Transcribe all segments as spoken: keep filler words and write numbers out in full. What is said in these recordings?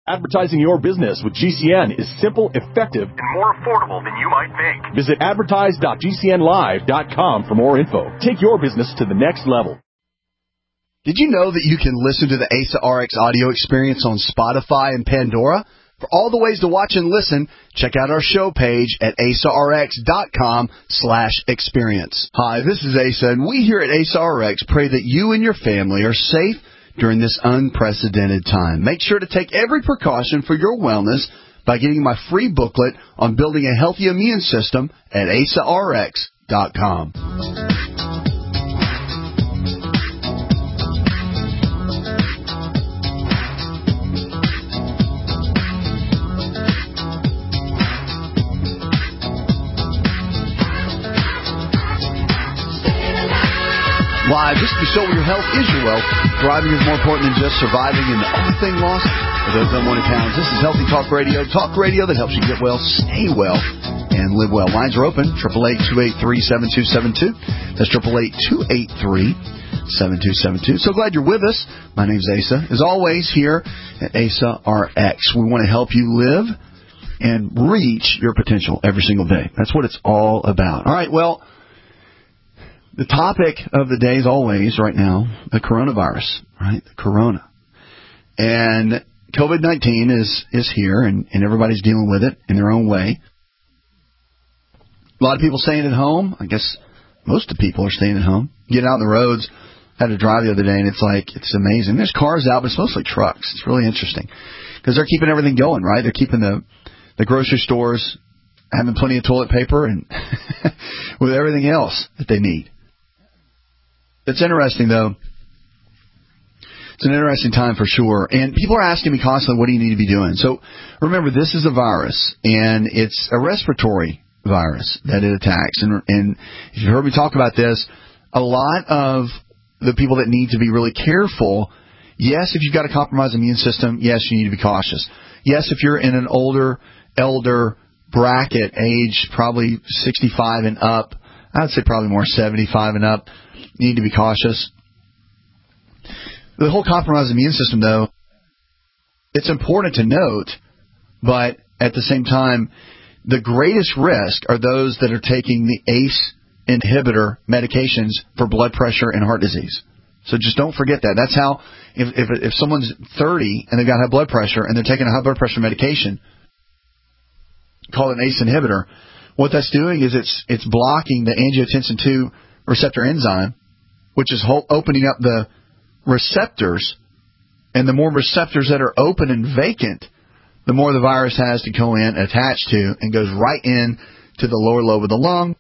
Advertising your business with G C N is simple, effective, and more affordable than you might think. Visit advertise dot g c n live dot com for more info. Take your business to the next level. Did you know that you can listen to the A S A R X audio experience on Spotify and Pandora? For all the ways to watch and listen, check out our show page at asarx.com slash experience. Hi, this is Asa, and we here at A S A R X pray that you and your family are safe during this unprecedented time. Make sure to take every precaution for your wellness by getting my free booklet on building a healthy immune system at asarx dot com. Live, just to be sure your health is your wealth. Thriving is more important than just surviving, and the only thing lost are those unwanted pounds. This is Healthy Talk Radio. Talk radio that helps you get well, stay well, and live well. Lines are open, eight eight eight, two eight three, seven two seven two. That's eight eight eight, two eight three, seven two seven two. So glad you're with us. My name's Asa. As always, here at A S A R X, we want to help you live and reach your potential every single day. That's what it's all about. All right, well, the topic of the day is always, right now, the coronavirus, right? The corona. And COVID nineteen is, is here, and, and everybody's dealing with it in their own way. A lot of people staying at home. I guess most of the people are staying at home. Get out on the roads. I had to drive the other day, and it's like, it's amazing. There's cars out, but it's mostly trucks. It's really interesting. Because they're keeping everything going, right? They're keeping the, the grocery stores having plenty of toilet paper and with everything else that they need. It's interesting, though. It's an interesting time for sure. And people are asking me constantly, what do you need to be doing? So remember, this is a virus, and it's a respiratory virus that it attacks. And, and if you've heard me talk about this, a lot of the people that need to be really careful, yes, if you've got a compromised immune system, yes, you need to be cautious. Yes, if you're in an older, elder bracket, age probably sixty-five and up, I would say probably more seventy-five and up, you need to be cautious. The whole compromised immune system, though, it's important to note, but at the same time, the greatest risk are those that are taking the A C E inhibitor medications for blood pressure and heart disease. So just don't forget that. That's how, if if, if someone's thirty and they've got high blood pressure and they're taking a high blood pressure medication called an A C E inhibitor, what that's doing is it's it's blocking the angiotensin two receptor enzyme, which is ho- opening up the receptors, and the more receptors that are open and vacant, the more the virus has to go in, attach to, and goes right in to the lower lobe of the lung,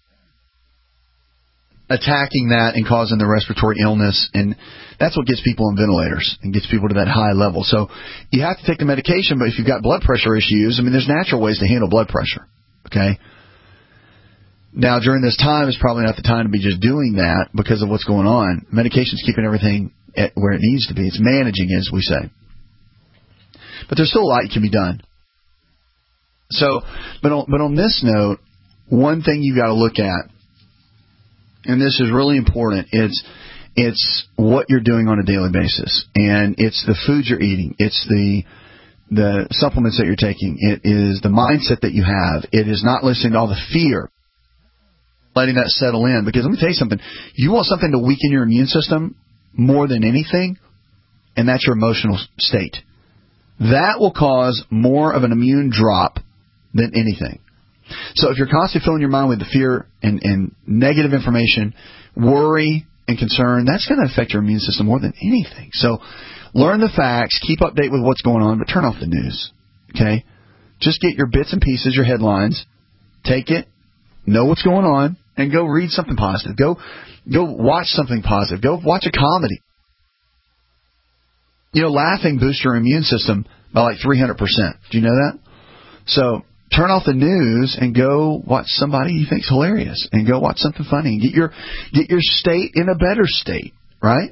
attacking that and causing the respiratory illness, and that's what gets people on ventilators and gets people to that high level. So you have to take the medication, but if you've got blood pressure issues, I mean, there's natural ways to handle blood pressure, okay? Now, during this time, it's probably not the time to be just doing that because of what's going on. Medication's keeping everything at where it needs to be. It's managing, as we say. But there's still a lot that can be done. So, but on, but on this note, one thing you've got to look at, and this is really important, it's, it's what you're doing on a daily basis. And it's the food you're eating. It's the the supplements that you're taking. It is the mindset that you have. It is not listening to all the fear, letting that settle in. Because let me tell you something. You want something to weaken your immune system more than anything, and that's your emotional state. That will cause more of an immune drop than anything. So if you're constantly filling your mind with the fear and, and negative information, worry and concern, that's going to affect your immune system more than anything. So learn the facts, keep update with what's going on, but turn off the news. Okay? Just get your bits and pieces, your headlines, take it, know what's going on, and go read something positive. Go go watch something positive. Go watch a comedy. You know, laughing boosts your immune system by like three hundred percent. Do you know that? So turn off the news and go watch somebody you think's hilarious, and go watch something funny. Get your get your state in a better state, right?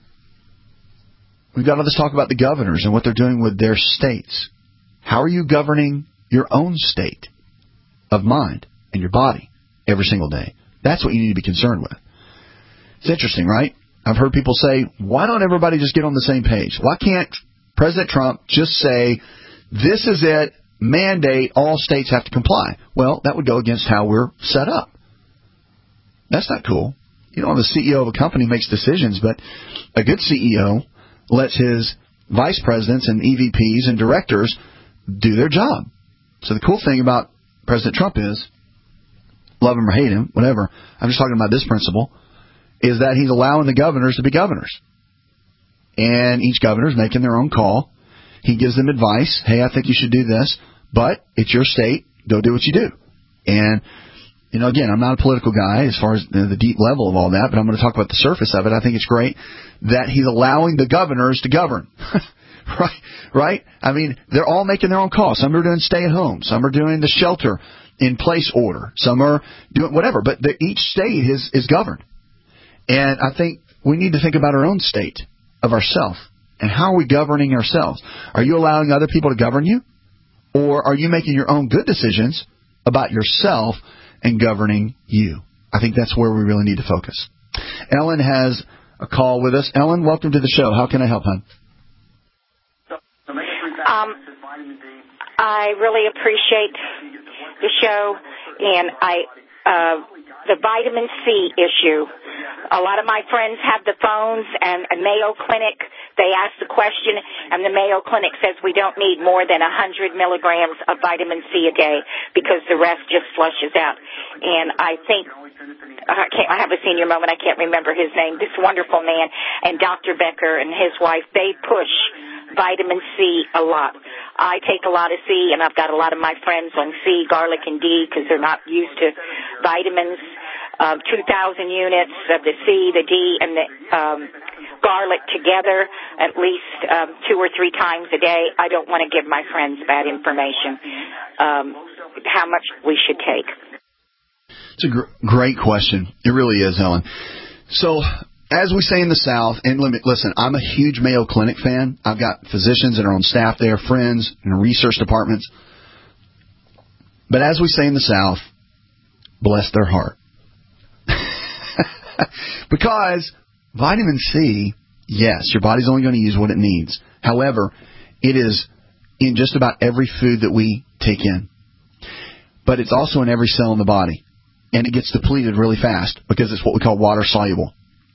We've got all this talk about the governors and what they're doing with their states. How are you governing your own state of mind and your body every single day? That's what you need to be concerned with. It's interesting, right? I've heard people say, why don't everybody just get on the same page? Why can't President Trump just say, this is it, mandate, all states have to comply. Well, that would go against how we're set up. That's not cool. You don't have a C E O of a company makes decisions, but a good C E O lets his vice presidents and E V Ps and directors do their job. So the cool thing about President Trump is, love him or hate him, whatever, I'm just talking about this principle, is that he's allowing the governors to be governors. And each governor is making their own call. He gives them advice. Hey, I think you should do this, but it's your state. Go do what you do. And, you know, again, I'm not a political guy as far as the deep level of all that, but I'm going to talk about the surface of it. I think it's great that he's allowing the governors to govern. right? Right? I mean, they're all making their own call. Some are doing stay at home. Some are doing the shelter in place order. Some are doing whatever. But the, each state is, is governed. And I think we need to think about our own state of ourselves. And how are we governing ourselves? Are you allowing other people to govern you? Or are you making your own good decisions about yourself and governing you? I think that's where we really need to focus. Ellen has a call with us. Ellen, welcome to the show. How can I help, hon? Um, I really appreciate the show, and I uh, the vitamin C issue. A lot of my friends have the phones, and a Mayo Clinic, they ask the question, and the Mayo Clinic says we don't need more than one hundred milligrams of vitamin C a day because the rest just flushes out. And I think, I, can't, I have a senior moment, I can't remember his name, this wonderful man, and Doctor Becker and his wife, they push vitamin C a lot. I take a lot of C, and I've got a lot of my friends on C, garlic, and D because they're not used to vitamins. Uh, two thousand units of the C, the D, and the um, garlic together at least um, two or three times a day. I don't want to give my friends bad information. Um, how much we should take. It's a gr- great question. It really is, Ellen. So, as we say in the South, and let me, listen, I'm a huge Mayo Clinic fan. I've got physicians that are on staff there, friends in research departments. But as we say in the South, bless their heart. Because vitamin C, yes, your body's only going to use what it needs. However, it is in just about every food that we take in. But it's also in every cell in the body. And it gets depleted really fast because it's what we call water soluble.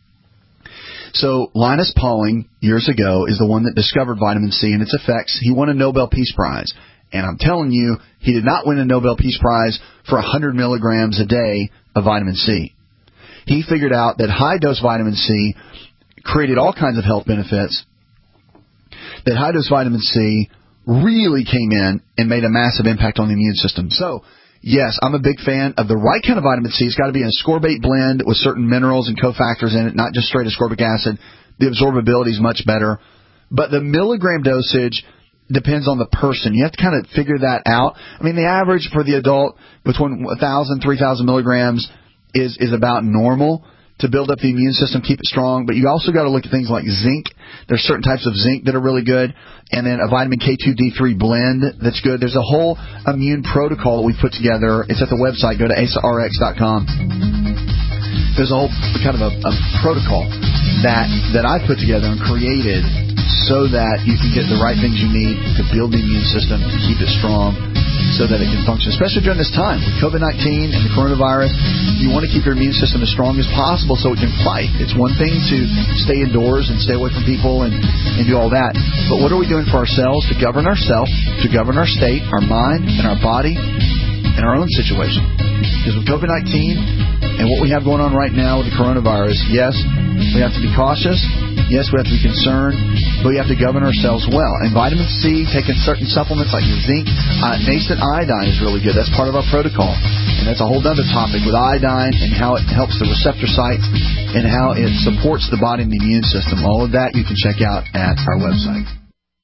So Linus Pauling, years ago, is the one that discovered vitamin C and its effects. He won a Nobel Peace Prize. And I'm telling you, he did not win a Nobel Peace Prize for one hundred milligrams a day of vitamin C. He figured out that high-dose vitamin C created all kinds of health benefits, that high-dose vitamin C really came in and made a massive impact on the immune system. So, yes, I'm a big fan of the right kind of vitamin C. It's got to be in a ascorbate blend with certain minerals and cofactors in it, not just straight ascorbic acid. The absorbability is much better. But the milligram dosage depends on the person. You have to kind of figure that out. I mean, the average for the adult between one thousand, three thousand milligrams is is about normal to build up the immune system, keep it strong. But you also got to look at things like zinc. There's certain types of zinc that are really good. And then a vitamin K two D three blend that's good. There's a whole immune protocol that we put together. It's at the website. Go to asa r x dot com. There's a whole kind of a, a protocol that, that I put together and created so that you can get the right things you need to build the immune system, to keep it strong, so that it can function, especially during this time with COVID nineteen and the coronavirus. You want to keep your immune system as strong as possible so it can fight. It's one thing to stay indoors and stay away from people and, and do all that, but what are we doing for ourselves to govern ourselves, to govern our state, our mind, and our body, and our own situation? Because with COVID nineteen and what we have going on right now with the coronavirus, yes, we have to be cautious. Yes, we have to be concerned, but we have to govern ourselves well. And vitamin C, taking certain supplements like zinc, uh, nascent iodine is really good. That's part of our protocol. And that's a whole other topic with iodine and how it helps the receptor sites and how it supports the body and the immune system. All of that you can check out at our website.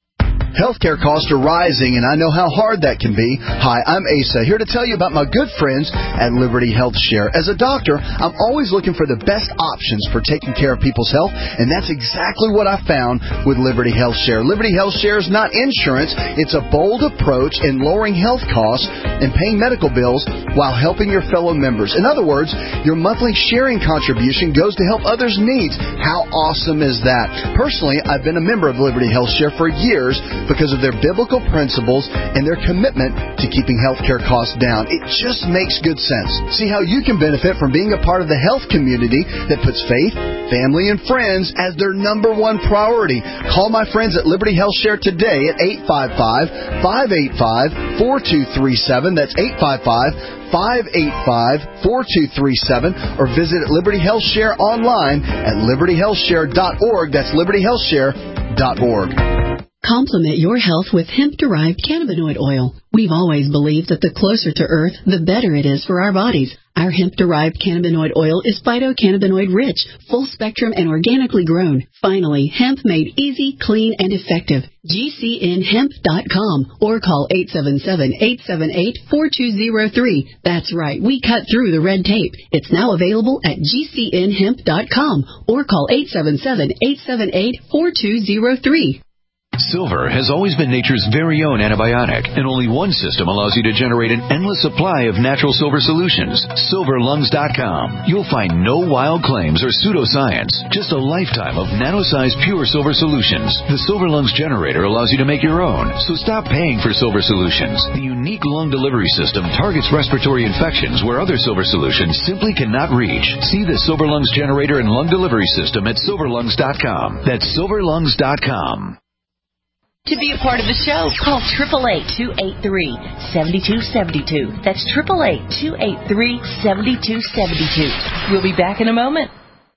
Healthcare costs are rising, and I know how hard that can be. Hi, I'm Asa, here to tell you about my good friends at Liberty Health Share. As a doctor, I'm always looking for the best options for taking care of people's health, and that's exactly what I found with Liberty Health Share. Liberty Health Share is not insurance. It's a bold approach in lowering health costs and paying medical bills while helping your fellow members. In other words, your monthly sharing contribution goes to help others' needs. How awesome is that? Personally, I've been a member of Liberty Health Share for years because of their biblical principles and their commitment to keeping healthcare costs down. It just makes good sense. See how you can benefit from being a part of the health community that puts faith, family, and friends as their number one priority. Call my friends at Liberty Health Share today at eight five five, five eight five, four two three seven. That's eight five five, five eight five, four two three seven, or visit Liberty Health Share online at liberty health share dot org. That's liberty health share dot org. Complement your health with hemp-derived cannabinoid oil. We've always believed that the closer to Earth, the better it is for our bodies. Our hemp-derived cannabinoid oil is phytocannabinoid-rich, full-spectrum, and organically grown. Finally, hemp made easy, clean, and effective. G C N hemp dot com or call eight seven seven, eight seven eight, four two zero three. That's right, we cut through the red tape. It's now available at G C N hemp dot com or call eight seven seven, eight seven eight, four two zero three. Silver has always been nature's very own antibiotic, and only one system allows you to generate an endless supply of natural silver solutions. silver lungs dot com. You'll find no wild claims or pseudoscience, just a lifetime of nano-sized pure silver solutions. The Silver Lungs generator allows you to make your own, so stop paying for silver solutions. The unique lung delivery system targets respiratory infections where other silver solutions simply cannot reach. See the Silver Lungs generator and lung delivery system at silver lungs dot com. That's silver lungs dot com. To be a part of the show, call eight eight eight, two eight three, seven two seven two. That's eight eight eight, two eight three, seven two seven two. We'll be back in a moment.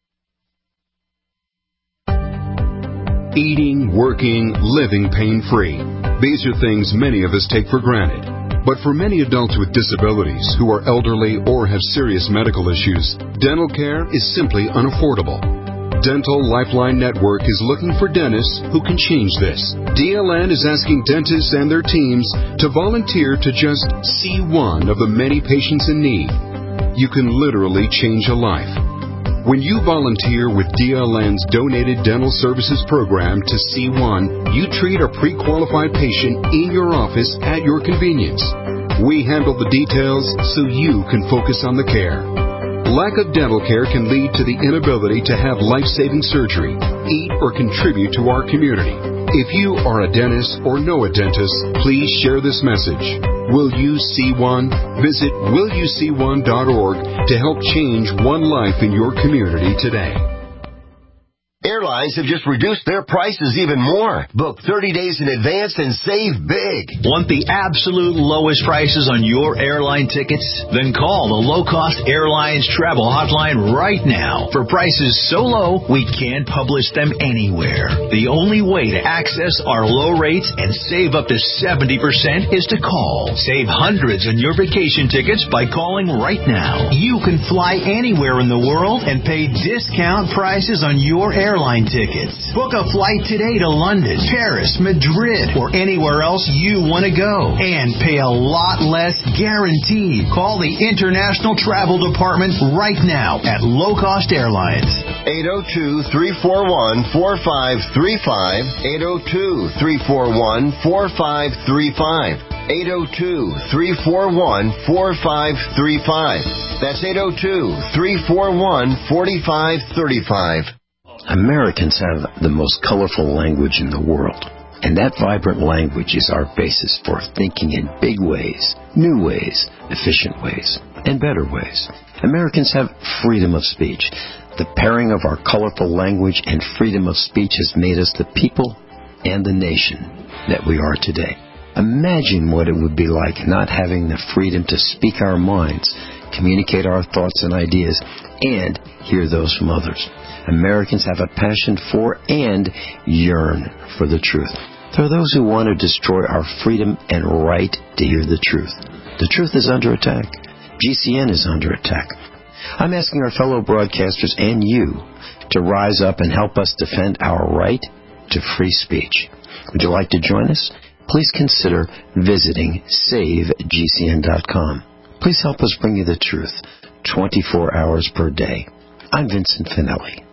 Eating, working, living pain-free. These are things many of us take for granted. But for many adults with disabilities who are elderly or have serious medical issues, dental care is simply unaffordable. Dental Lifeline Network is looking for dentists who can change this. D L N is asking dentists and their teams to volunteer to just see one of the many patients in need. You can literally change a life. When you volunteer with D L N's Donated Dental Services Program to C one, you treat a pre-qualified patient in your office at your convenience. We handle the details so you can focus on the care. Lack of dental care can lead to the inability to have life-saving surgery, eat, or contribute to our community. If you are a dentist or know a dentist, please share this message. Will you see one? Visit will you see one dot org to help change one life in your community today. Airlines have just reduced their prices even more. Book thirty days in advance and save big. Want the absolute lowest prices on your airline tickets? Then call the Low Cost Airlines Travel Hotline right now. For prices so low, we can't publish them anywhere. The only way to access our low rates and save up to seventy percent is to call. Save hundreds on your vacation tickets by calling right now. You can fly anywhere in the world and pay discount prices on your airline airline tickets. Book a flight today to London, Paris, Madrid, or anywhere else you want to go and pay a lot less guaranteed. Call the International Travel Department right now at Low Cost Airlines. eight oh two, three four one, four five three five, eight oh two, three four one, four five three five, eight oh two, three four one, four five three five. That's eight oh two, three four one, four five three five. Americans have the most colorful language in the world, and that vibrant language is our basis for thinking in big ways, new ways, efficient ways, and better ways. Americans have freedom of speech. The pairing of our colorful language and freedom of speech has made us the people and the nation that we are today. Imagine what it would be like not having the freedom to speak our minds, communicate our thoughts and ideas, and hear those from others. Americans have a passion for and yearn for the truth. There are those who want to destroy our freedom and right to hear the truth. The truth is under attack. G C N is under attack. I'm asking our fellow broadcasters and you to rise up and help us defend our right to free speech. Would you like to join us? Please consider visiting save G C N dot com. Please help us bring you the truth twenty-four hours per day. I'm Vincent Finelli.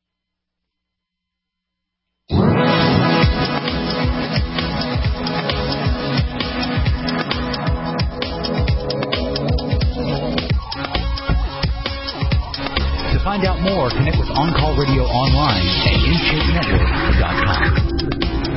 To find out more, connect with On Call Radio online at intake network dot com.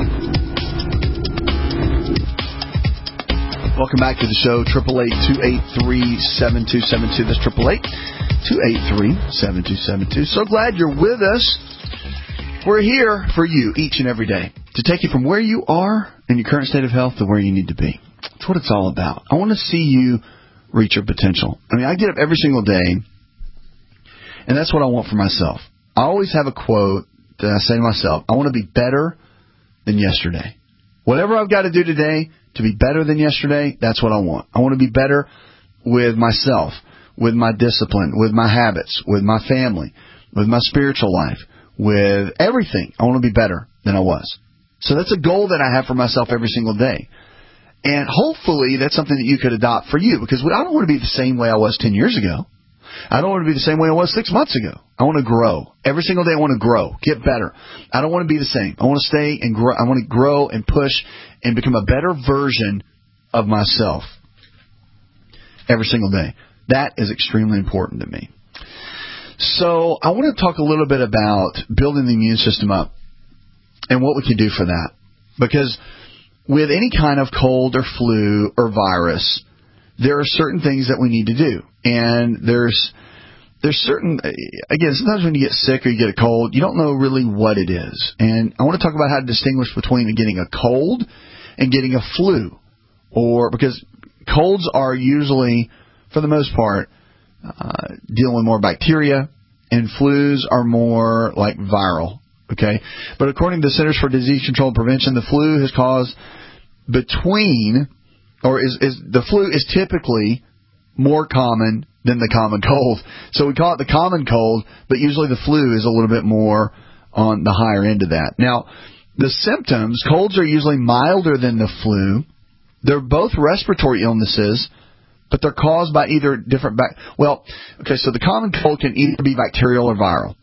Welcome back to the show, eight eight eight, two eight three, seven two seven two. That's eight eight eight, two eight three, seven two seven two. So glad you're with us. We're here for you each and every day to take you from where you are in your current state of health to where you need to be. That's what it's all about. I want to see you reach your potential. I mean, I get up every single day, and that's what I want for myself. I always have a quote that I say to myself, I want to be better than yesterday. Whatever I've got to do today to be better than yesterday, that's what I want. I want to be better with myself, with my discipline, with my habits, with my family, with my spiritual life, with everything. I want to be better than I was. So that's a goal that I have for myself every single day. And hopefully that's something that you could adopt for you, because I don't want to be the same way I was ten years ago. I don't want to be the same way I was six months ago. I want to grow. Every single day I want to grow, get better. I don't want to be the same. I want to stay and grow. I want to grow and push and become a better version of myself every single day. That is extremely important to me. So I want to talk a little bit about building the immune system up and what we can do for that. Because with any kind of cold or flu or virus, there are certain things that we need to do. And there's there's certain, again, sometimes when you get sick or you get a cold, you don't know really what it is. And I want to talk about how to distinguish between getting a cold and getting a flu. Or because colds are usually, for the most part, uh, dealing with more bacteria, and flus are more like viral. Okay? But according to the Centers for Disease Control and Prevention, the flu has caused between, or is, is the flu is typically more common than the common cold. So we call it the common cold, but usually the flu is a little bit more on the higher end of that. Now, the symptoms, colds are usually milder than the flu. They're both respiratory illnesses, but they're caused by either different bac- well, okay, so the common cold can either be bacterial or viral.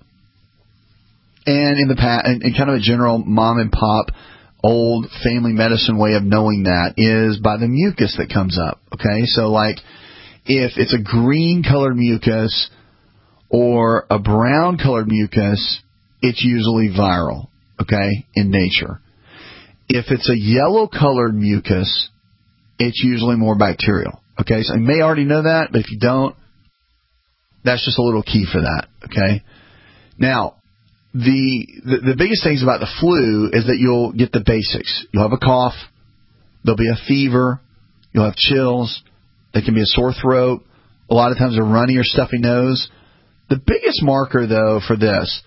And in the past, in, in kind of a general mom and pop old family medicine way of knowing that is by the mucus that comes up. Okay, so like if it's a green colored mucus or a brown colored mucus, it's usually viral, okay, in nature. If it's a yellow colored mucus, it's usually more bacterial. Okay, so you may already know that, but if you don't, that's just a little key for that. Okay, now the, the the biggest things about the flu is that you'll get the basics. You'll have a cough, there'll be a fever, you'll have chills, there can be a sore throat, a lot of times a runny or stuffy nose. The biggest marker, though, for this,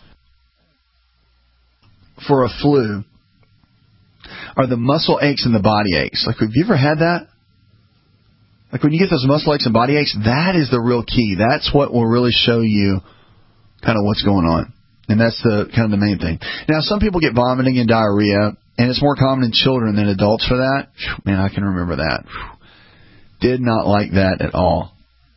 for a flu, are the muscle aches and the body aches. Like, have you ever had that? Like, when you get those muscle aches and body aches, that is the real key. That's what will really show you kind of what's going on. And that's the kind of the main thing. Now, some people get vomiting and diarrhea, and it's more common in children than adults for that. Man, I can remember that. Did not like that at all.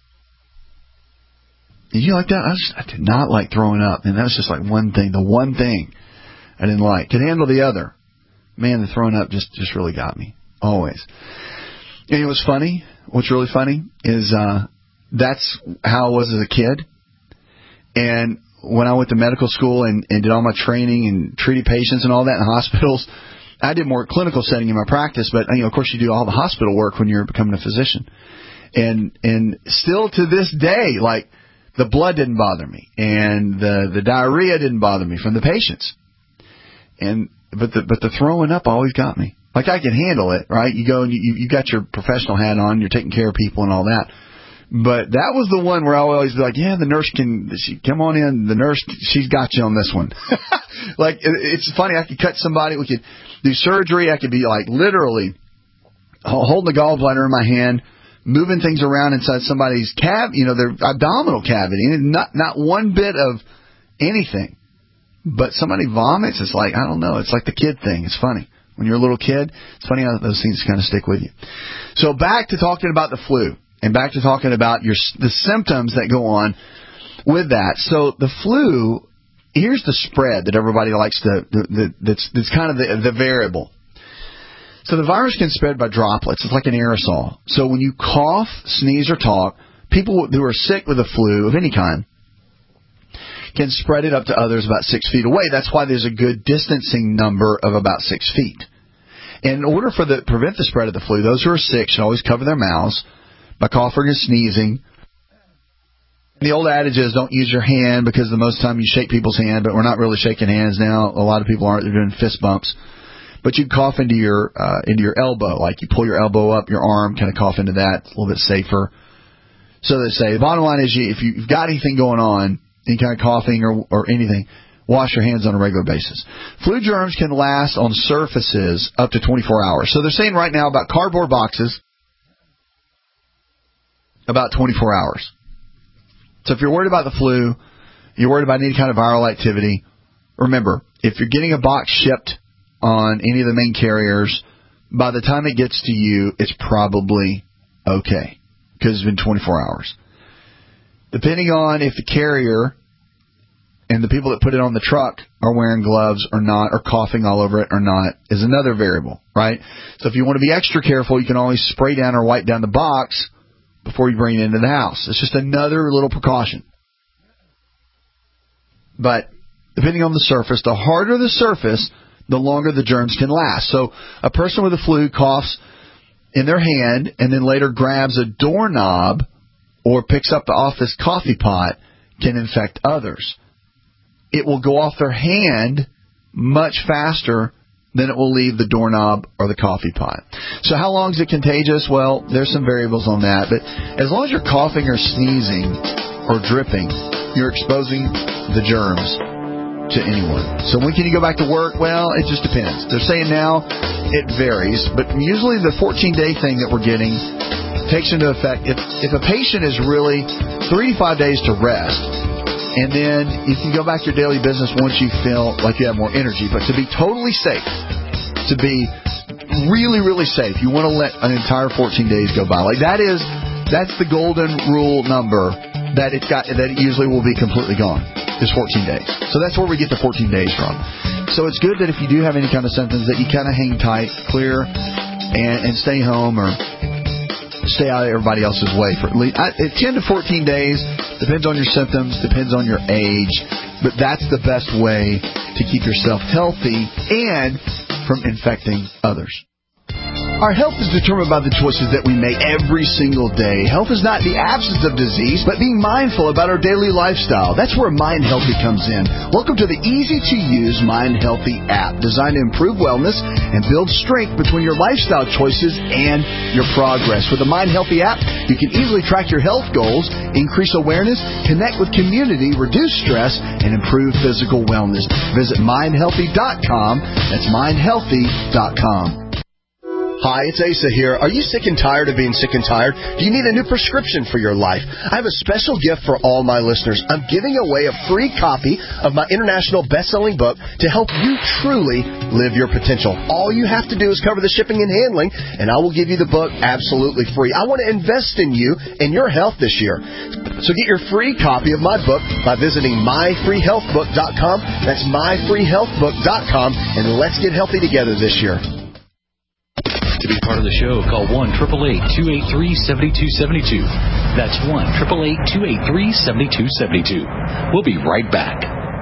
Did you like that? I, just, I did not like throwing up. And that was just like one thing, the one thing I didn't like. Could handle the other. Man, the throwing up just, just really got me. Always. And it was funny. What's really funny is uh, that's how I was as a kid. And when I went to medical school and, and did all my training and treated patients and all that in hospitals, I did more clinical setting in my practice, but you know, of course, you do all the hospital work when you're becoming a physician. And and still to this day, like the blood didn't bother me, and the the diarrhea didn't bother me from the patients. And but the but the throwing up always got me. Like I can handle it, right? You go and you you got your professional hat on, you're taking care of people and all that. But that was the one where I would always be like, yeah, the nurse can, she, come on in, the nurse, she's got you on this one. Like, it, it's funny, I could cut somebody, we could do surgery, I could be like literally holding the gallbladder in my hand, moving things around inside somebody's cab, you know, their abdominal cavity, and not, not one bit of anything. But somebody vomits, it's like, I don't know, it's like the kid thing, it's funny. when you're a little kid. It's funny how those things kind of stick with you. So back to talking about the flu, and back to talking about your the symptoms that go on with that. So the flu, here's the spread that everybody likes to, the, the, that's, that's kind of the, the variable. So the virus can spread by droplets. It's like an aerosol. So when you cough, sneeze, or talk, people who are sick with the flu of any kind can spread it up to others about six feet away. That's why there's a good distancing number of about six feet. In order for the prevent the spread of the flu, those who are sick should always cover their mouths by coughing and sneezing. The old adage is don't use your hand, because the most time you shake people's hand, but we're not really shaking hands now. A lot of people aren't. They're doing fist bumps. But you cough into your uh, into your elbow, like you pull your elbow up, your arm, kind of cough into that. It's a little bit safer. So they say the bottom line is, you, if you've got anything going on, any kind of coughing or, or anything, wash your hands on a regular basis. Flu germs can last on surfaces up to twenty-four hours. So they're saying right now about cardboard boxes, about twenty-four hours. So if you're worried about the flu, you're worried about any kind of viral activity, remember, if you're getting a box shipped on any of the main carriers, by the time it gets to you, it's probably okay, because it's been twenty-four hours. Depending on if the carrier and the people that put it on the truck are wearing gloves or not, or coughing all over it or not, is another variable, right? So if you want to be extra careful, you can always spray down or wipe down the box before you bring it into the house. It's just another little precaution. But depending on the surface, the harder the surface, the longer the germs can last. So a person with the flu coughs in their hand and then later grabs a doorknob or picks up the office coffee pot can infect others. It will go off their hand much faster than it will leave the doorknob or the coffee pot. So how long is it contagious? Well, there's some variables on that. But as long as you're coughing or sneezing or dripping, you're exposing the germs to anyone. So when can you go back to work? Well, it just depends. They're saying now it varies, but usually the fourteen-day thing that we're getting takes into effect if, if a patient is really three to five days to rest, and then you can go back to your daily business once you feel like you have more energy. But to be totally safe, to be really, really safe, you want to let an entire fourteen days go by. Like that is, that's the golden rule number that it's got, that it usually will be completely gone, is fourteen days. So that's where we get the fourteen days from. So it's good that if you do have any kind of symptoms that you kind of hang tight, clear, and, and stay home or stay out of everybody else's way for at least ten to fourteen days. Depends on your symptoms, depends on your age, but that's the best way to keep yourself healthy and from infecting others. Our health is determined by the choices that we make every single day. Health is not the absence of disease, but being mindful about our daily lifestyle. That's where Mind Healthy comes in. Welcome to the easy-to-use Mind Healthy app, designed to improve wellness and build strength between your lifestyle choices and your progress. With the Mind Healthy app, you can easily track your health goals, increase awareness, connect with community, reduce stress, and improve physical wellness. Visit mind healthy dot com. That's mind healthy dot com. Hi, it's Asa here. Are you sick and tired of being sick and tired? Do you need a new prescription for your life? I have a special gift for all my listeners. I'm giving away a free copy of my international best-selling book to help you truly live your potential. All you have to do is cover the shipping and handling, and I will give you the book absolutely free. I want to invest in you and your health this year. So get your free copy of my book by visiting my free health book dot com. That's my free health book dot com, and let's get healthy together this year. To be part of the show, call one eight eight eight, two eight three, seven two seven two. That's one eight eight eight, two eight three, seven two seven two. We'll be right back.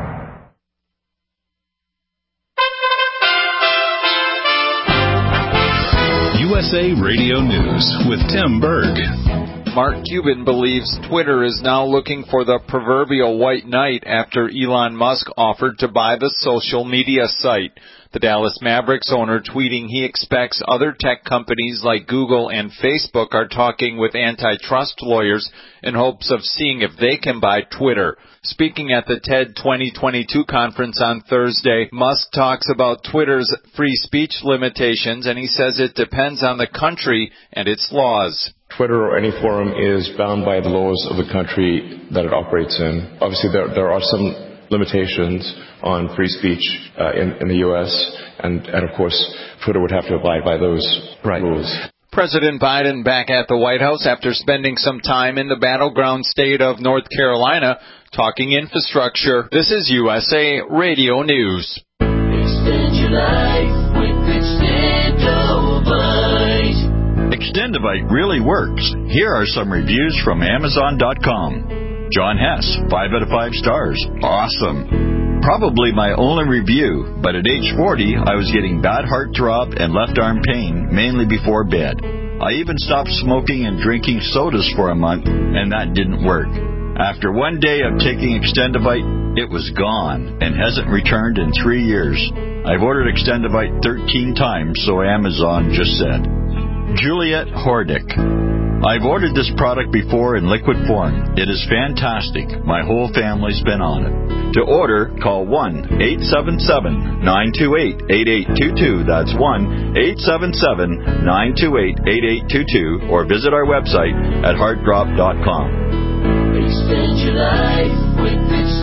U S A Radio News with Tim Berg. Mark Cuban believes Twitter is now looking for the proverbial white knight after Elon Musk offered to buy the social media site. The Dallas Mavericks owner tweeting he expects other tech companies like Google and Facebook are talking with antitrust lawyers in hopes of seeing if they can buy Twitter. Speaking at the TED twenty twenty-two conference on Thursday, Musk talks about Twitter's free speech limitations, and he says it depends on the country and its laws. Twitter or any forum is bound by the laws of the country that it operates in. Obviously, there, there are some limitations on free speech uh, in, in the U S, and, and of course, Twitter would have to abide by those right. rules. President Biden back at the White House after spending some time in the battleground state of North Carolina talking infrastructure. This is U S A Radio News. Extend your life with Extendovite. Extendovite really works. Here are some reviews from Amazon dot com. John Hess, five out of five stars. Awesome. Probably my only review, but at age forty, I was getting bad heartthrob and left arm pain, mainly before bed. I even stopped smoking and drinking sodas for a month, and that didn't work. After one day of taking Extendovite, it was gone and hasn't returned in three years. I've ordered Extendovite thirteen times, so Amazon just said. Juliet Hordick. I've ordered this product before in liquid form. It is fantastic. My whole family's been on it. To order, call one eight seven seven, nine two eight, eight eight two two. That's one eight seven seven, nine two eight, eight eight two two. Or visit our website at heartdrop dot com. Extend your life with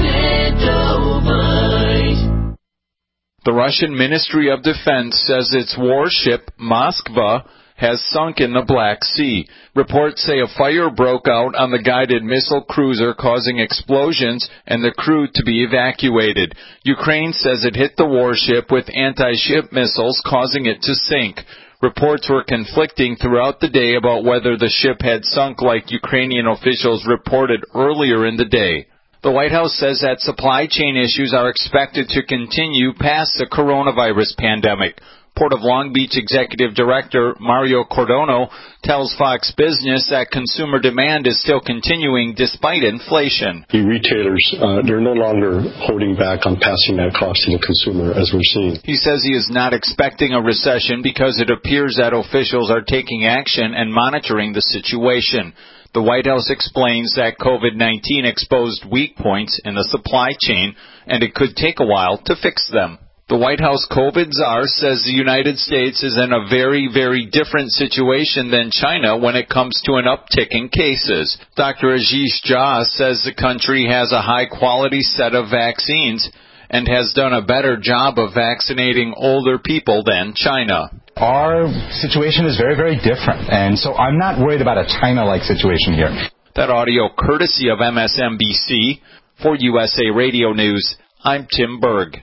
Extendovite. The Russian Ministry of Defense says its warship, Moskva, has sunk in the Black Sea. Reports say a fire broke out on the guided missile cruiser, causing explosions and the crew to be evacuated. Ukraine says it hit the warship with anti-ship missiles, causing it to sink. Reports were conflicting throughout the day about whether the ship had sunk like Ukrainian officials reported earlier in the day. The White House says that supply chain issues are expected to continue past the coronavirus pandemic. Port of Long Beach Executive Director Mario Cordono tells Fox Business that consumer demand is still continuing despite inflation. The retailers, uh, they're no longer holding back on passing that cost to the consumer, as we're seeing. He says he is not expecting a recession because it appears that officials are taking action and monitoring the situation. The White House explains that COVID nineteen exposed weak points in the supply chain, and it could take a while to fix them. The White House COVID czar says the United States is in a very, very different situation than China when it comes to an uptick in cases. Doctor Ashish Jha says the country has a high-quality set of vaccines and has done a better job of vaccinating older people than China. Our situation is very, very different, and so I'm not worried about a China-like situation here. That audio courtesy of M S N B C. For U S A Radio News, I'm Tim Berg.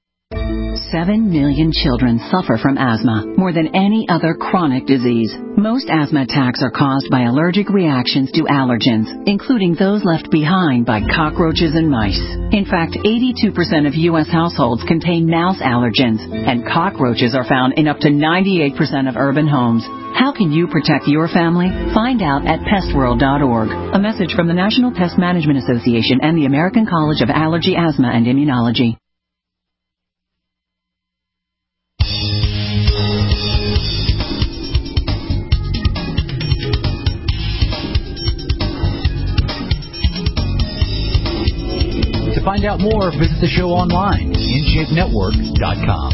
Seven million children suffer from asthma, more than any other chronic disease. Most asthma attacks are caused by allergic reactions to allergens, including those left behind by cockroaches and mice. In fact, eighty-two percent of U S households contain mouse allergens, and cockroaches are found in up to ninety-eight percent of urban homes. How can you protect your family? Find out at pest world dot org. A message from the National Pest Management Association and the American College of Allergy, Asthma, and Immunology. To find out more, visit the show online, in shape network dot com.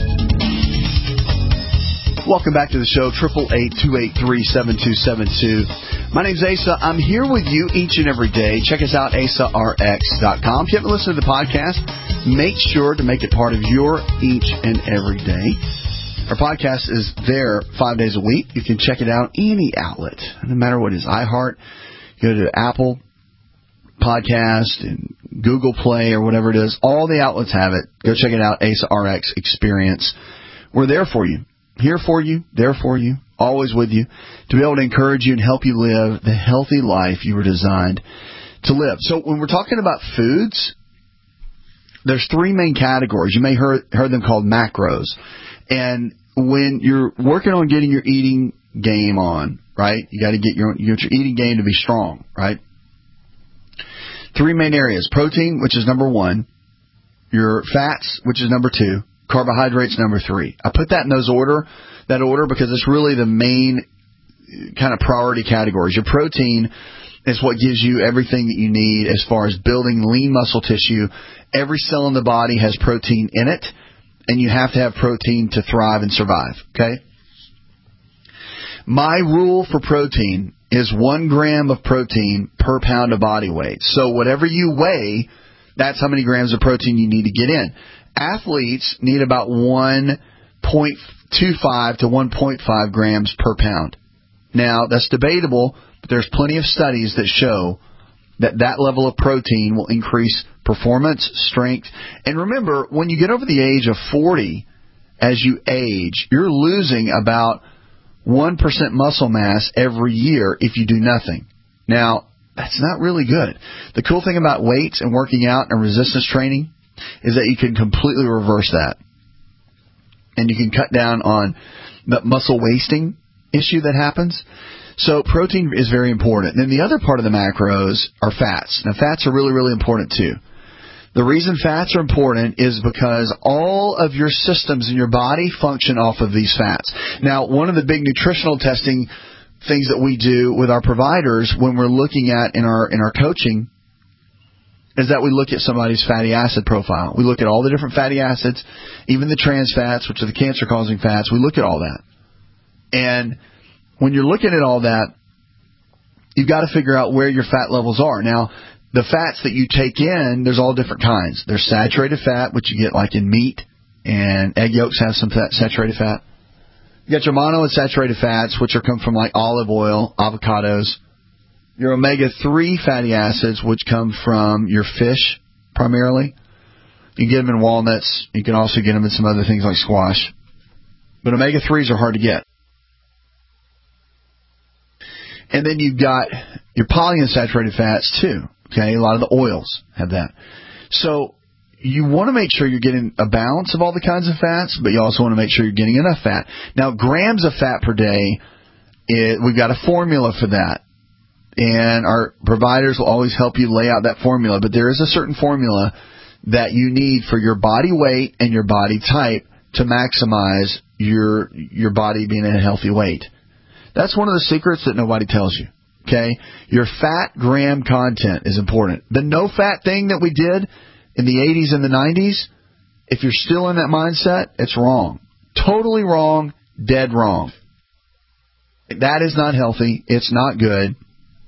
Welcome back to the show, eight eight eight, two eight three, seven two seven two. My name's Asa. I'm here with you each and every day. Check us out, asa r x dot com. If you haven't listened to the podcast, make sure to make it part of your each and every day. Our podcast is there five days a week. You can check it out any outlet, no matter what it is. iHeart, go to Apple Podcast and Google Play or whatever it is. All the outlets have it. Go check it out, Asa R X Experience. We're there for you. Here for you, there for you, always with you, to be able to encourage you and help you live the healthy life you were designed to live. So when we're talking about foods, there's three main categories. You may heard heard them called macros. And when you're working on getting your eating game on, right, you got to get your, your eating game to be strong, right? Three main areas. Protein, which is number one. Your fats, which is number two. Carbohydrates, number three. I put that in those order, that order because it's really the main kind of priority categories. Your protein is what gives you everything that you need as far as building lean muscle tissue. Every cell in the body has protein in it, and you have to have protein to thrive and survive, okay? My rule for protein is one gram of protein per pound of body weight. So whatever you weigh, That's how many grams of protein you need to get in. Athletes need about one point two five to one point five grams per pound. Now, that's debatable, but there's plenty of studies that show that that level of protein will increase performance, strength. And remember, when you get over the age of forty, as you age, you're losing about one percent muscle mass every year if you do nothing. Now, that's not really good. The cool thing about weights and working out and resistance training is that you can completely reverse that. And you can cut down on the muscle wasting issue that happens. So protein is very important. And then the other part of the macros are fats. Now, fats are really, really important too. The reason fats are important is because all of your systems in your body function off of these fats. Now, one of the big nutritional testing things that we do with our providers when we're looking at in our in our coaching is that we look at somebody's fatty acid profile. We look at all the different fatty acids, even the trans fats, which are the cancer-causing fats. We look at all that. And when you're looking at all that, you've got to figure out where your fat levels are. Now, the fats that you take in, there's all different kinds. There's saturated fat, which you get like in meat, and egg yolks have some fat, saturated fat. You got your monounsaturated fats, which are come from like olive oil, avocados. Your omega three fatty acids, which come from your fish primarily. You can get them in walnuts. You can also get them in some other things like squash. But omega threes are hard to get. And then you've got your polyunsaturated fats too. Okay, a lot of the oils have that. So you want to make sure you're getting a balance of all the kinds of fats, but you also want to make sure you're getting enough fat. Now, grams of fat per day, it, we've got a formula for that. And our providers will always help you lay out that formula. But there is a certain formula that you need for your body weight and your body type to maximize your your body being at a healthy weight. That's one of the secrets that nobody tells you. Okay? Your fat gram content is important. The no-fat thing that we did in the eighties and the nineties, if you're still in that mindset, it's wrong. Totally wrong, dead wrong. That is not healthy. It's not good.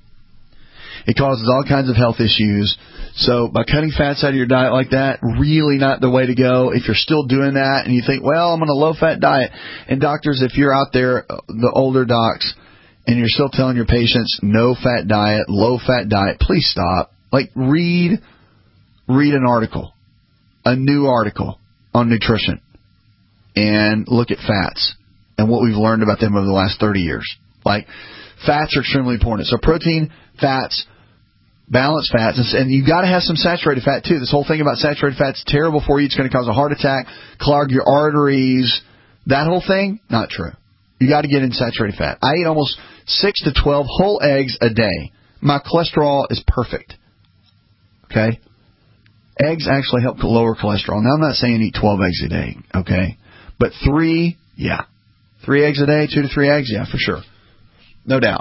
It causes all kinds of health issues. So by cutting fats out of your diet like that, really not the way to go. If you're still doing that and you think, well, I'm on a low-fat diet. And doctors, if you're out there, the older docs, and you're still telling your patients no-fat diet, low-fat diet, please stop. Like, read, read an article, a new article on nutrition, and look at fats and what we've learned about them over the last thirty years. Like, fats are extremely important. So protein, fats, balanced fats, and you've got to have some saturated fat too. This whole thing about saturated fat is terrible for you. It's going to cause a heart attack, clog your arteries. That whole thing, not true. You got to get in saturated fat. I eat almost six to twelve whole eggs a day. My cholesterol is perfect. Okay? Eggs actually help to lower cholesterol. Now, I'm not saying eat twelve eggs a day, okay? But three, yeah. Three eggs a day, two to three eggs, yeah, for sure. No doubt.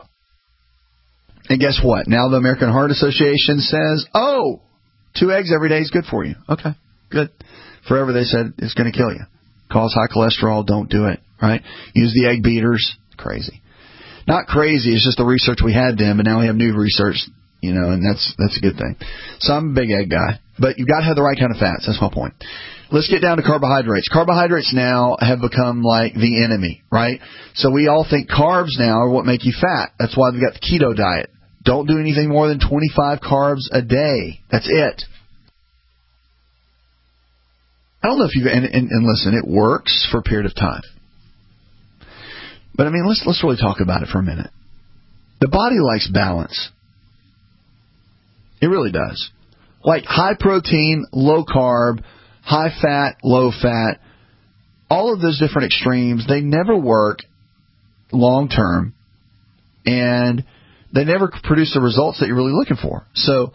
And guess what? Now the American Heart Association says, oh, two eggs every day is good for you. Okay, good. Forever they said it's going to kill you. Cause high cholesterol, don't do it, right? Use the egg beaters. Crazy. Not crazy, it's just the research we had then, but now we have new research, you know, and that's that's a good thing. So I'm a big egg guy. But you've got to have the right kind of fats. That's my point. Let's get down to carbohydrates. Carbohydrates now have become like the enemy, right? So we all think carbs now are what make you fat. That's why we've got the keto diet. Don't do anything more than twenty-five carbs a day. That's it. I don't know if you and, and, and listen, it works for a period of time. But I mean, let's let's really talk about it for a minute. The body likes balance. It really does. Like high protein, low carb, high fat, low fat, all of those different extremes, they never work long term, and they never produce the results that you're really looking for. So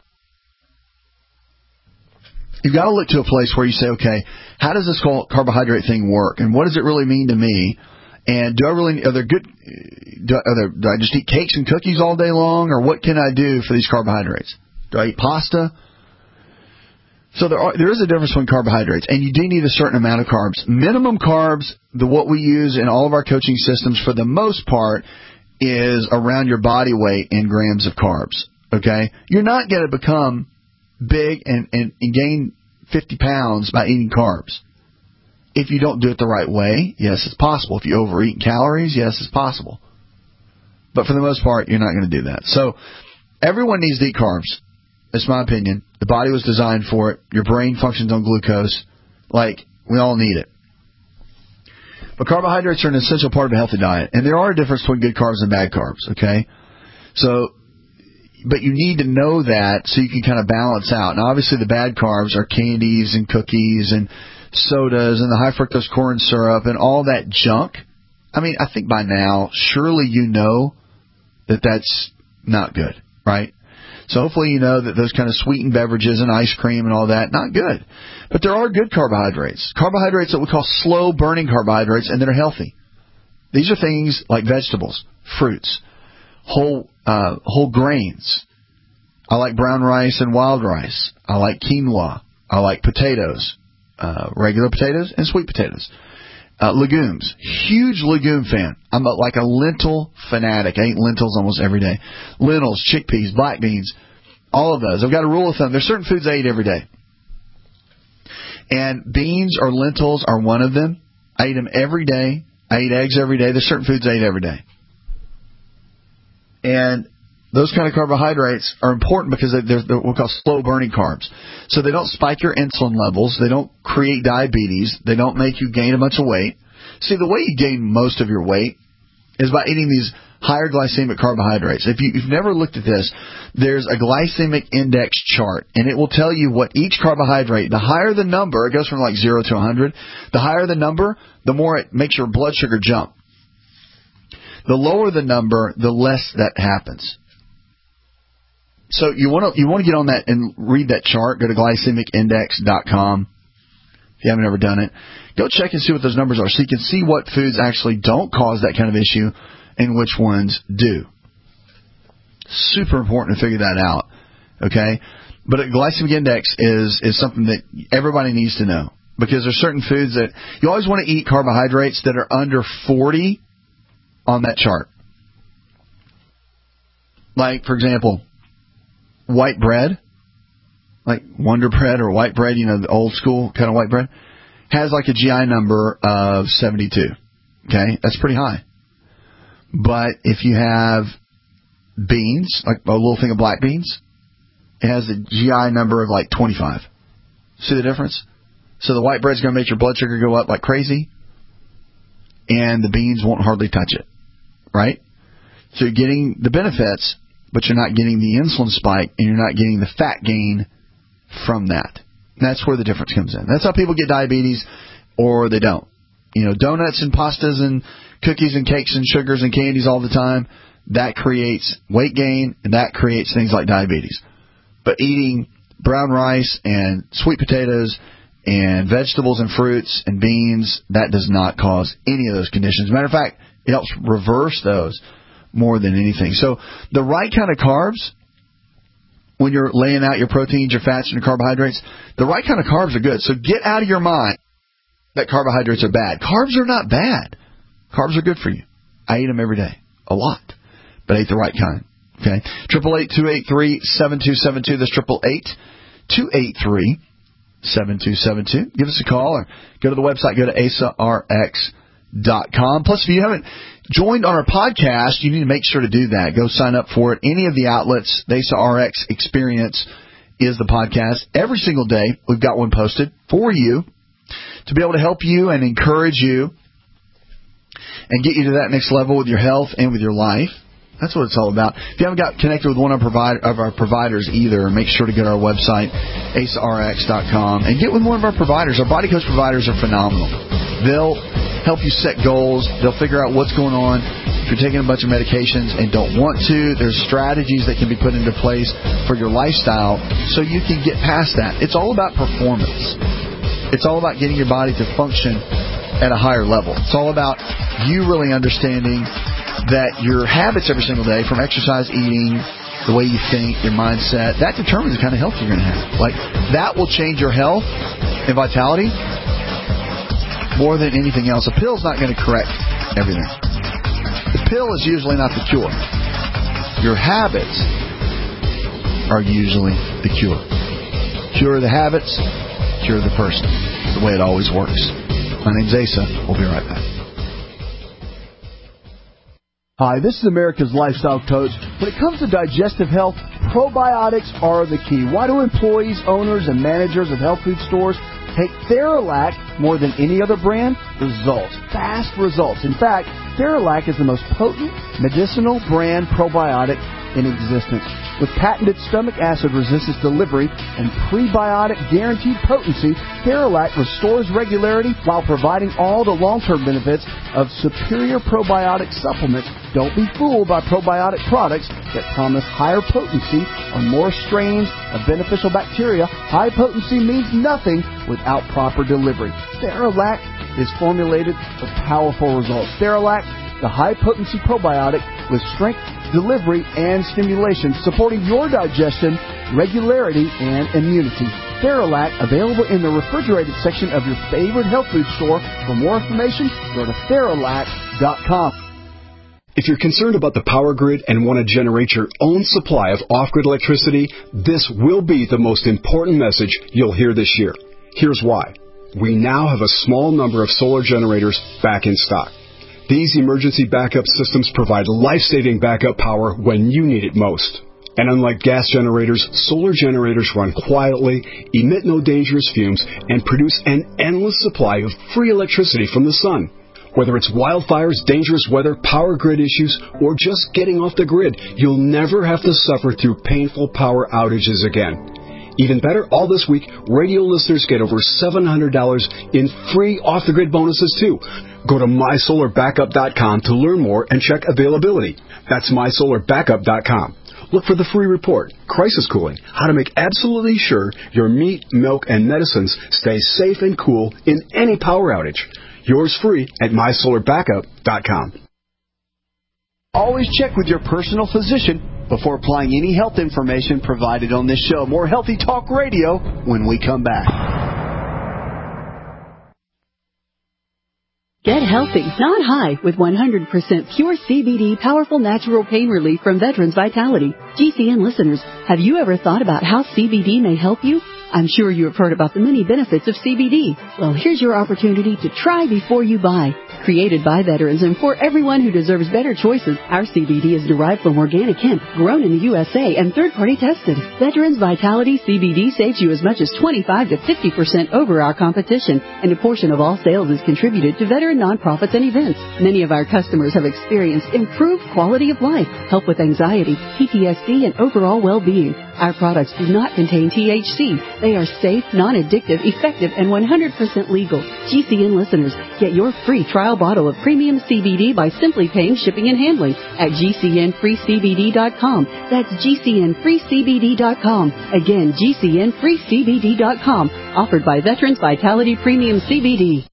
you've got to look to a place where you say, okay, how does this carbohydrate thing work, and what does it really mean to me? And do I really are there good? Do I, are there, do I just eat cakes and cookies all day long, or what can I do for these carbohydrates? Do I eat pasta? So there are, there is a difference between carbohydrates, and you do need a certain amount of carbs. Minimum carbs, the what we use in all of our coaching systems for the most part, is around your body weight in grams of carbs. Okay, you're not going to become big and, and, and gain fifty pounds by eating carbs. If you don't do it the right way, yes, it's possible. If you overeat calories, yes, it's possible. But for the most part, you're not going to do that. So everyone needs to eat carbs. That's my opinion. The body was designed for it. Your brain functions on glucose. Like, we all need it. But carbohydrates are an essential part of a healthy diet. And there are a difference between good carbs and bad carbs, okay? So, but you need to know that so you can kind of balance out. Now, obviously, the bad carbs are candies and cookies and sodas and the high fructose corn syrup and all that junk. I mean, I think by now, surely you know that that's not good, right? So hopefully you know that those kind of sweetened beverages and ice cream and all that, not good. But there are good carbohydrates. Carbohydrates that we call slow-burning carbohydrates, and that are healthy. These are things like vegetables, fruits, whole uh, whole grains. I like brown rice and wild rice. I like quinoa. I like potatoes. Uh, regular potatoes and sweet potatoes. Uh, legumes. Huge legume fan. I'm a, like a lentil fanatic. I eat lentils almost every day. Lentils, chickpeas, black beans, all of those. I've got a rule of thumb. There's certain foods I eat every day. And beans or lentils are one of them. I eat them every day. I eat eggs every day. There's certain foods I eat every day. And those kind of carbohydrates are important because they're, they're what we call slow-burning carbs. So they don't spike your insulin levels. They don't create diabetes. They don't make you gain a bunch of weight. See, the way you gain most of your weight is by eating these higher glycemic carbohydrates. If you, you've never looked at this, there's a glycemic index chart, and it will tell you what each carbohydrate, the higher the number, it goes from like zero to one hundred, the higher the number, the more it makes your blood sugar jump. The lower the number, the less that happens. So you want to you want to get on that and read that chart. Go to glycemic index dot com. If you haven't ever done it, go check and see what those numbers are, so you can see what foods actually don't cause that kind of issue and which ones do. Super important to figure that out. Okay, but a glycemic index is is something that everybody needs to know, because there's certain foods that you always want to eat carbohydrates that are under forty on that chart. Like, for example, white bread, like Wonder Bread or white bread, you know, the old school kind of white bread, has like a G I number of seventy-two. Okay, that's pretty high. But if you have beans, like a little thing of black beans, it has a G I number of like twenty-five. See the difference? So the white bread's going to make your blood sugar go up like crazy, and the beans won't hardly touch it, right? So you're getting the benefits, but you're not getting the insulin spike, and you're not getting the fat gain from that. And that's where the difference comes in. That's how people get diabetes, or they don't. You know, donuts and pastas and cookies and cakes and sugars and candies all the time, that creates weight gain, and that creates things like diabetes. But eating brown rice and sweet potatoes and vegetables and fruits and beans, that does not cause any of those conditions. As a matter of fact, it helps reverse those more than anything. So the right kind of carbs, when you're laying out your proteins, your fats, and your carbohydrates, the right kind of carbs are good. So get out of your mind that carbohydrates are bad. Carbs are not bad. Carbs are good for you. I eat them every day. A lot. But I eat the right kind. Okay? triple eight, two eight three, seven two seven two. That's triple eight, two eight three, seven two seven two. Give us a call or go to the website. Go to A S A R X dot com. Plus, if you haven't joined on our podcast, you need to make sure to do that. Go sign up for it. Any of the outlets, the A S A R X Experience is the podcast. Every single day, we've got one posted for you to be able to help you and encourage you and get you to that next level with your health and with your life. That's what it's all about. If you haven't got connected with one of our, provider, of our providers either, make sure to go to our website, A S A R X dot com, and get with one of our providers. Our Body Coach providers are phenomenal. They'll help you set goals. They'll figure out what's going on. If you're taking a bunch of medications and don't want to, there's strategies that can be put into place for your lifestyle so you can get past that. It's all about performance. It's all about getting your body to function at a higher level. It's all about you really understanding that your habits every single day, from exercise, eating, the way you think, your mindset, that determines the kind of health you're going to have. Like, that will change your health and vitality more than anything else. A pill's not going to correct everything. The pill is usually not the cure. Your habits are usually the cure. Cure the habits, cure the person. It's the way it always works. My name's Asa. We'll be right back. Hi, this is America's Lifestyle Coach. When it comes to digestive health, probiotics are the key. Why do employees, owners, and managers of health food stores take Theralac more than any other brand? Results. Fast results. In fact, Theralac is the most potent medicinal brand probiotic in existence. With patented stomach acid resistance delivery and prebiotic guaranteed potency, Theralac restores regularity while providing all the long-term benefits of superior probiotic supplements. Don't be fooled by probiotic products that promise higher potency or more strains of beneficial bacteria. High potency means nothing without proper delivery. Theralac is formulated for powerful results. Theralac, the high-potency probiotic with strength, delivery, and stimulation, supporting your digestion, regularity, and immunity. Theralac, available in the refrigerated section of your favorite health food store. For more information, go to Theralac dot com. If you're concerned about the power grid and want to generate your own supply of off-grid electricity, this will be the most important message you'll hear this year. Here's why. We now have a small number of solar generators back in stock. These emergency backup systems provide life-saving backup power when you need it most. And unlike gas generators, solar generators run quietly, emit no dangerous fumes, and produce an endless supply of free electricity from the sun. Whether it's wildfires, dangerous weather, power grid issues, or just getting off the grid, you'll never have to suffer through painful power outages again. Even better, all this week, radio listeners get over seven hundred dollars in free off-the-grid bonuses, too. Go to my solar backup dot com to learn more and check availability. That's my solar backup dot com. Look for the free report, Crisis Cooling, how to make absolutely sure your meat, milk, and medicines stay safe and cool in any power outage. Yours free at my solar backup dot com. Always check with your personal physician before applying any health information provided on this show. More Healthy Talk Radio when we come back. Get healthy, not high, with one hundred percent pure C B D powerful natural pain relief from Veterans Vitality. G C N listeners, have you ever thought about how C B D may help you? I'm sure you have heard about the many benefits of C B D. Well, here's your opportunity to try before you buy. Created by veterans and for everyone who deserves better choices, our C B D is derived from organic hemp, grown in the U S A and third-party tested. Veterans Vitality C B D saves you as much as twenty-five to fifty percent over our competition, and a portion of all sales is contributed to veteran nonprofits and events. Many of our customers have experienced improved quality of life, help with anxiety, P T S D, and overall well-being. Our products do not contain T H C. They are safe, non-addictive, effective, and one hundred percent legal. G C N listeners, get your free trial bottle of premium C B D by simply paying shipping and handling at G C N free C B D dot com. That's G C N free C B D dot com. Again, G C N free C B D dot com. Offered by Veterans Vitality Premium C B D.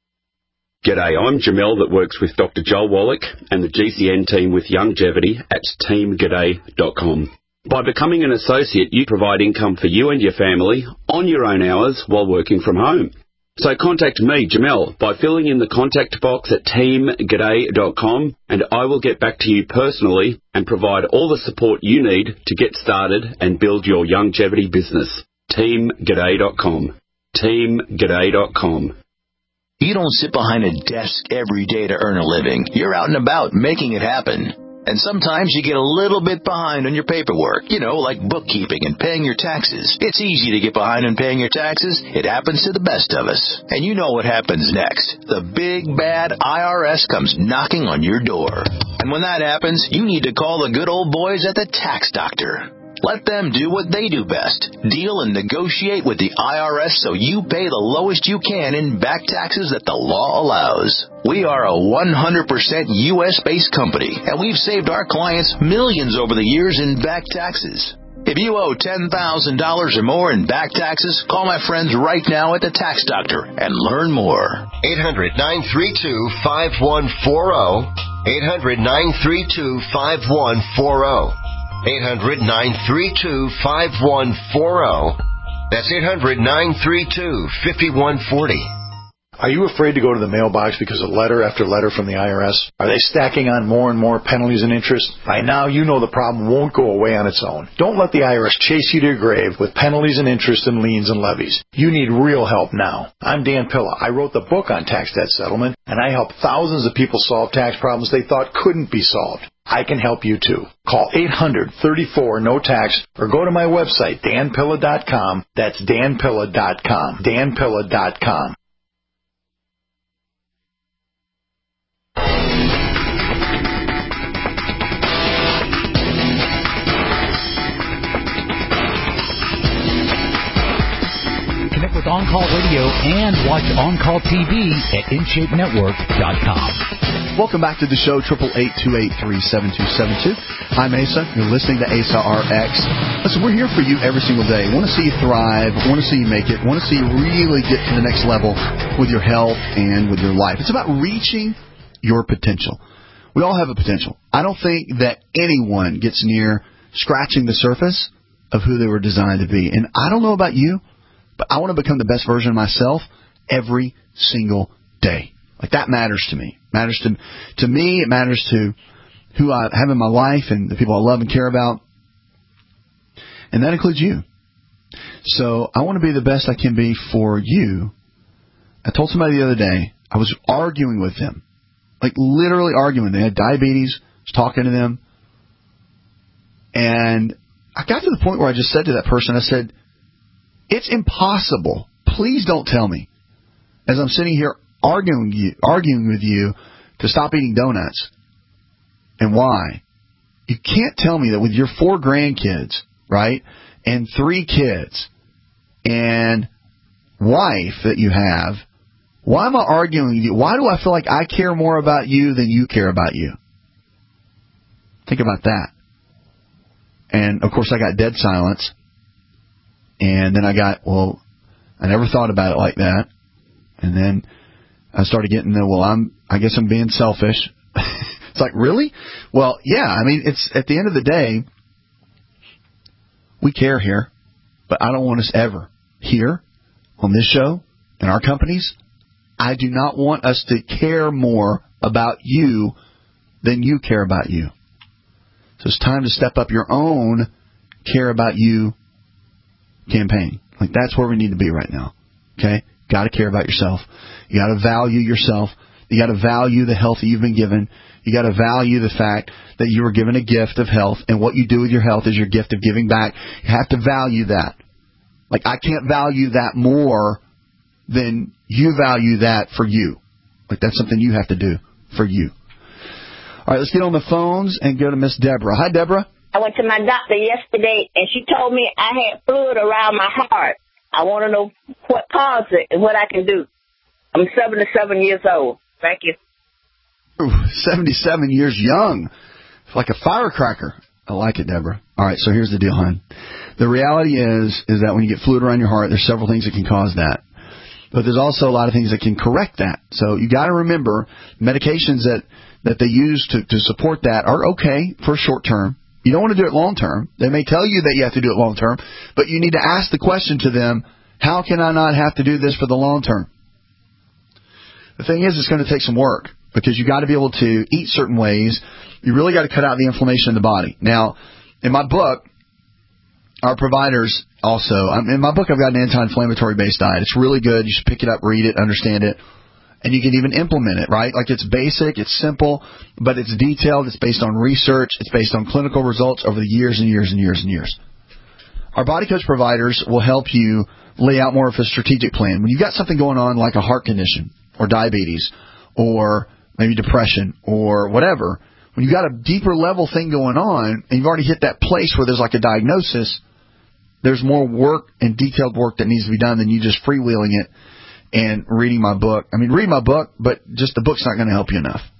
G'day, I'm Jamel that works with Doctor Joel Wallach and the G C N team with Longevity at team g'day dot com. By becoming an associate, you provide income for you and your family on your own hours while working from home. So contact me, Jamel, by filling in the contact box at team g'day dot com, and I will get back to you personally and provide all the support you need to get started and build your longevity business. team g'day dot com. team g'day dot com. You don't sit behind a desk every day to earn a living. You're out and about making it happen. And sometimes you get a little bit behind on your paperwork, you know, like bookkeeping and paying your taxes. It's easy to get behind on paying your taxes. It happens to the best of us. And you know what happens next. The big, bad I R S comes knocking on your door. And when that happens, you need to call the good old boys at the Tax Doctor. Let them do what they do best. Deal and negotiate with the I R S so you pay the lowest you can in back taxes that the law allows. We are a one hundred percent U S-based company, and we've saved our clients millions over the years in back taxes. If you owe ten thousand dollars or more in back taxes, call my friends right now at the Tax Doctor and learn more. eight hundred, nine three two, five one four zero. eight hundred, nine three two, five one four zero. eight hundred, nine three two, five one four zero. That's eight hundred, nine three two, five one four zero. Are you afraid to go to the mailbox because of letter after letter from the I R S? Are they stacking on more and more penalties and interest? By now, you know the problem won't go away on its own. Don't let the I R S chase you to your grave with penalties and interest and liens and levies. You need real help now. I'm Dan Pilla. I wrote the book on tax debt settlement, and I help thousands of people solve tax problems they thought couldn't be solved. I can help you too. Call eight hundred, thirty-four, no tax or go to my website, dan pilla dot com. That's dan pilla dot com. dan pilla dot com. Connect with On Call Radio and watch On Call T V at in shape network dot com. Welcome back to the show, triple eight, two eight three, seven two seven two. I'm Asa. You're listening to Asa R X. Listen, we're here for you every single day. Want to see you thrive. Want to see you make it. Want to see you really get to the next level with your health and with your life. It's about reaching your potential. We all have a potential. I don't think that anyone gets near scratching the surface of who they were designed to be. And I don't know about you, but I want to become the best version of myself every single day. Like, that matters to me. It matters to to me. It matters to who I have in my life and the people I love and care about. And that includes you. So I want to be the best I can be for you. I told somebody the other day, I was arguing with them. Like, literally arguing. They had diabetes. I was talking to them. And I got to the point where I just said to that person, I said, it's impossible. Please don't tell me, as I'm sitting here arguing you, arguing with you, to stop eating donuts. And why? You can't tell me that with your four grandkids, right, and three kids, and wife that you have, why am I arguing with you? Why do I feel like I care more about you than you care about you? Think about that. And, of course, I got dead silence. And then I got, well, I never thought about it like that. And then I started getting the, well, I'm, I guess I'm being selfish. It's like, really? Well, yeah, I mean, it's, at the end of the day, we care here, but I don't want us ever here on this show, in our companies, I do not want us to care more about you than you care about you. So it's time to step up your own care about you campaign. Like, that's where we need to be right now. Okay? Got to care about yourself. You got to value yourself. You got to value the health that you've been given. You got to value the fact that you were given a gift of health, and what you do with your health is your gift of giving back. You have to value that. Like, I can't value that more than you value that for you. Like, that's something you have to do for you. All right, let's get on the phones and go to Miss Deborah. Hi, Deborah. I went to my doctor yesterday, and she told me I had fluid around my heart. I want to know what caused it and what I can do. I'm seventy-seven years old. Thank you. Ooh, seventy-seven years young. It's like a firecracker. I like it, Deborah. All right, so here's the deal, hon. The reality is, is that when you get fluid around your heart, there's several things that can cause that. But there's also a lot of things that can correct that. So you got to remember, medications that, that they use to, to support that are okay for short term. You don't want to do it long term. They may tell you that you have to do it long term, but you need to ask the question to them, how can I not have to do this for the long term? The thing is, it's going to take some work, because you got to be able to eat certain ways. You really got to cut out the inflammation in the body. Now, in my book, our providers also, in my book, I've got an anti-inflammatory based diet. It's really good. You should pick it up, read it, understand it. And you can even implement it, right? Like, it's basic, it's simple, but it's detailed. It's based on research. It's based on clinical results over the years and years and years and years. Our Body Coach providers will help you lay out more of a strategic plan. When you've got something going on like a heart condition or diabetes or maybe depression or whatever, when you've got a deeper level thing going on and you've already hit that place where there's like a diagnosis, there's more work and detailed work that needs to be done than you just freewheeling it and reading my book. I mean, read my book, but just the book's not going to help you enough.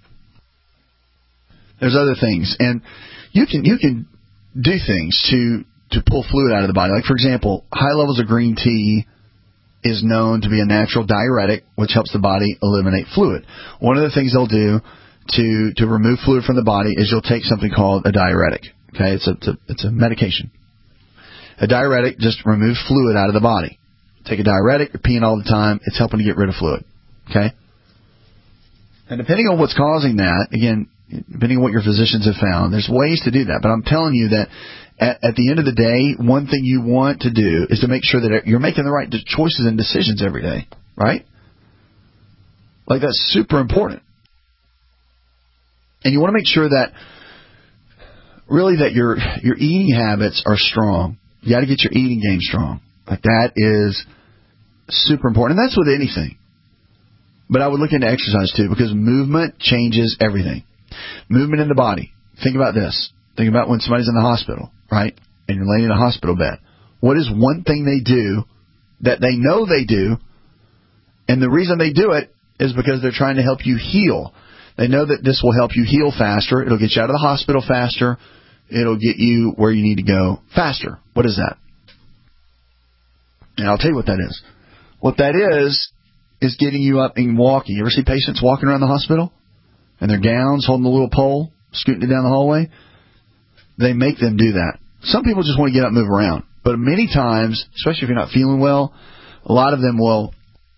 There's other things. And you can you can do things to, to pull fluid out of the body. Like, for example, high levels of green tea is known to be a natural diuretic, which helps the body eliminate fluid. One of the things they'll do to to remove fluid from the body is you'll take something called a diuretic. Okay, it's a it's a, it's a medication. A diuretic just removes fluid out of the body. Take a diuretic, you're peeing all the time, it's helping to get rid of fluid. Okay? And depending on what's causing that, again, depending on what your physicians have found, there's ways to do that. But I'm telling you that at, at the end of the day, one thing you want to do is to make sure that you're making the right choices and decisions every day, right? Like, that's super important. And you want to make sure that, really, that your your eating habits are strong. You got to get your eating game strong. Like, that is super important. And that's with anything. But I would look into exercise, too, because movement changes everything. Movement in the body. Think about this. Think about when somebody's in the hospital, right? And you're laying in a hospital bed. What is one thing they do that they know they do, and the reason they do it is because they're trying to help you heal. They know that this will help you heal faster. It'll get you out of the hospital faster. It'll get you where you need to go faster. What is that? And I'll tell you what that is. What that is, is getting you up and walking. You ever see patients walking around the hospital? And their gowns, holding the little pole, scooting it down the hallway? They make them do that. Some people just want to get up and move around. But many times, especially if you're not feeling well, a lot of them will,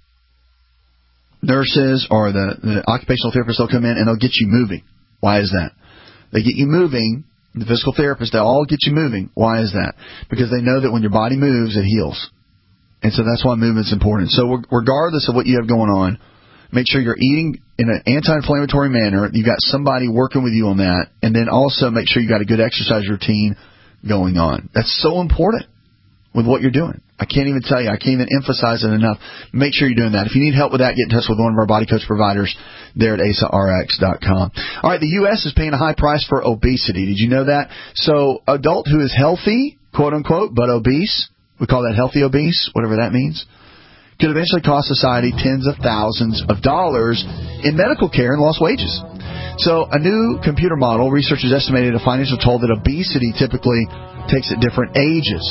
nurses or the, the occupational therapists will come in and they'll get you moving. Why is that? They get you moving. The physical therapists, they all get you moving. Why is that? Because they know that when your body moves, it heals. And so that's why movement's important. So regardless of what you have going on, make sure you're eating in an anti-inflammatory manner. You've got somebody working with you on that. And then also make sure you got a good exercise routine going on. That's so important with what you're doing. I can't even tell you. I can't even emphasize it enough. Make sure you're doing that. If you need help with that, get in touch with one of our Body Coach providers there at A S A R X dot com. All right, the U S is paying a high price for obesity. Did you know that? So adult who is healthy, quote unquote, but obese, we call that healthy obese, whatever that means, could eventually cost society tens of thousands of dollars in medical care and lost wages. So a new computer model, researchers estimated a financial toll that obesity typically takes at different ages.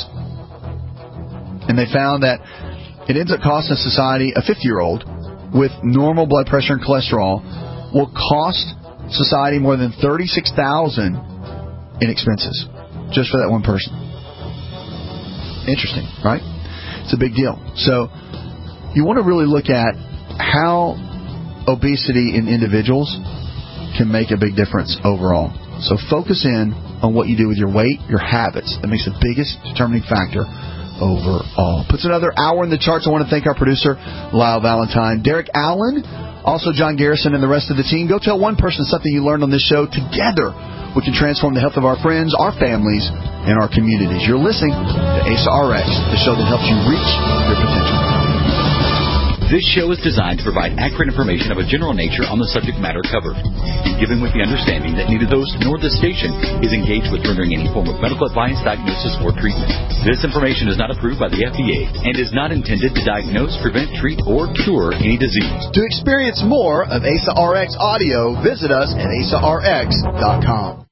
And they found that it ends up costing society, a fifty-year-old with normal blood pressure and cholesterol will cost society more than thirty-six thousand dollars in expenses just for that one person. Interesting, right? It's a big deal. So you want to really look at how obesity in individuals can make a big difference overall. So focus in on what you do with your weight, your habits. That makes the biggest determining factor overall. Puts another hour in the charts. I want to thank our producer, Lyle Valentine, Derek Allen, also John Garrison, and the rest of the team. Go tell one person something you learned on this show. Together, we can transform the health of our friends, our families, and our communities. You're listening to A S A R X, the show that helps you reach your potential. This show is designed to provide accurate information of a general nature on the subject matter covered, and given with the understanding that neither the host nor the station is engaged with rendering any form of medical advice, diagnosis, or treatment. This information is not approved by the F D A and is not intended to diagnose, prevent, treat, or cure any disease. To experience more of A S A R X audio, visit us at A S A R X dot com.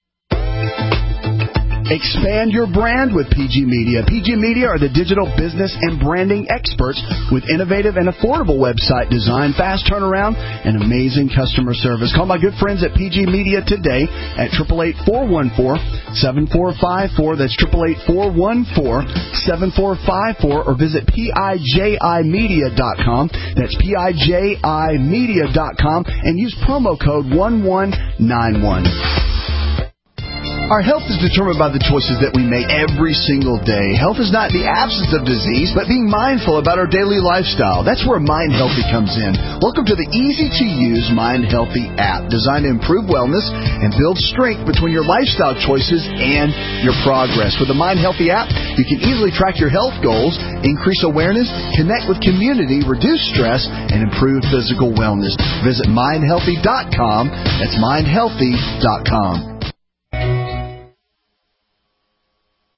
Expand your brand with P G Media. P G Media are the digital business and branding experts with innovative and affordable website design, fast turnaround, and amazing customer service. Call my good friends at P G Media today at eight eight eight, four one four, seven four five four. That's eight eight eight, four one four, seven four five four. Or visit P I J I media dot com. That's P I J I media dot com and use promo code one one nine one. Our health is determined by the choices that we make every single day. Health is not the absence of disease, but being mindful about our daily lifestyle. That's where Mind Healthy comes in. Welcome to the easy-to-use Mind Healthy app, designed to improve wellness and build strength between your lifestyle choices and your progress. With the Mind Healthy app, you can easily track your health goals, increase awareness, connect with community, reduce stress, and improve physical wellness. Visit mind healthy dot com. That's mind healthy dot com.